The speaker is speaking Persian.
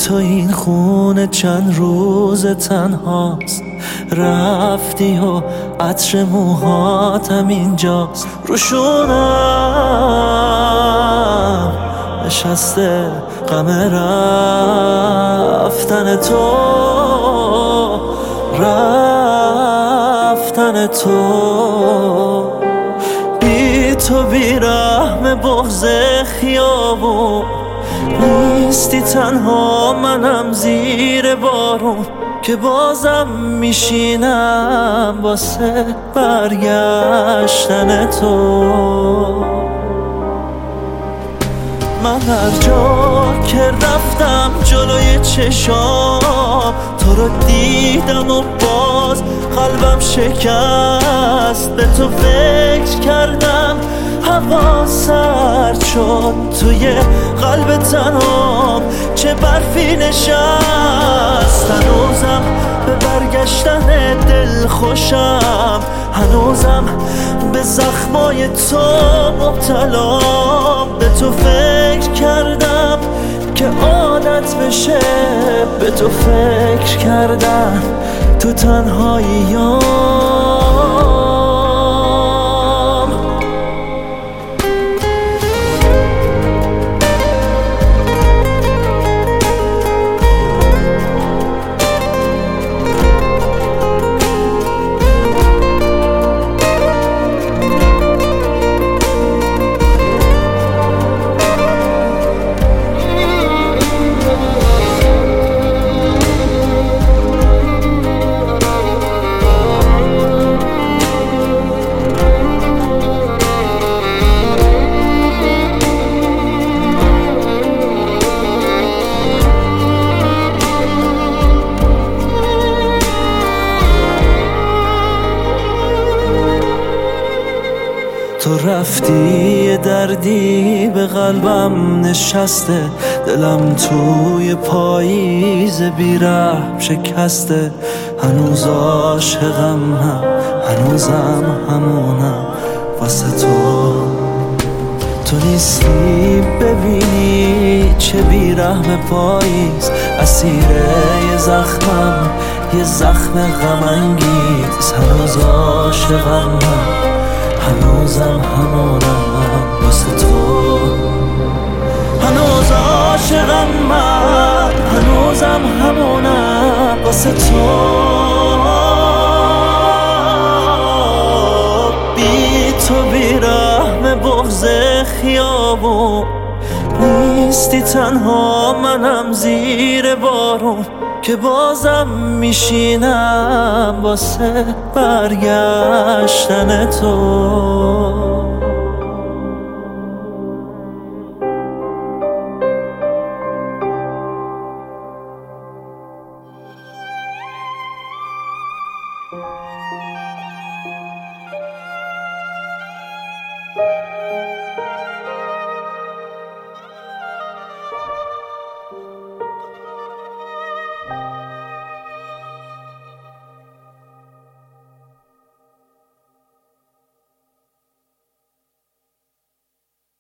تو این خونه چند روز تنهاست، رفتی و عطر موهاتم اینجاست، روشونم نشسته غم رفتن تو، رفتن تو. بی تو بی رحم بغض خیابون، نیستی تنها منم زیر بارون، که بازم میشینم واسه برگشتن تو. من هر جا که رفتم جلوی چشام تو رو دیدم و باز قلبم شکست، به تو فکر کردم هوا سرد شد توی قلب تنام، چه برفی نشست. هنوزم به برگشتن دل خوشم، هنوزم به زخمای تو مبتلام، به تو فکر کردم که عادت بشه، به تو فکر کردم تو تنهاییام. تو رفتی دردی به قلبم نشسته، دلم توی پاییز بی‌رحم شکسته. هنوز عاشقم، هنوزم همونم واسه تو. تو نیستی ببینی چه بی‌رحم پاییز، اسیر یه زخمم، یه زخم غم انگیز. هنوز عاشقم، هنوزم همونم واسه تو. هنوز عاشقم من، هنوزم همونم واسه تو. بی تو بی رحم بغض خیابون، نیستی تنها منم زیر بارون، که بازم میشینم واسه برگشتن تو.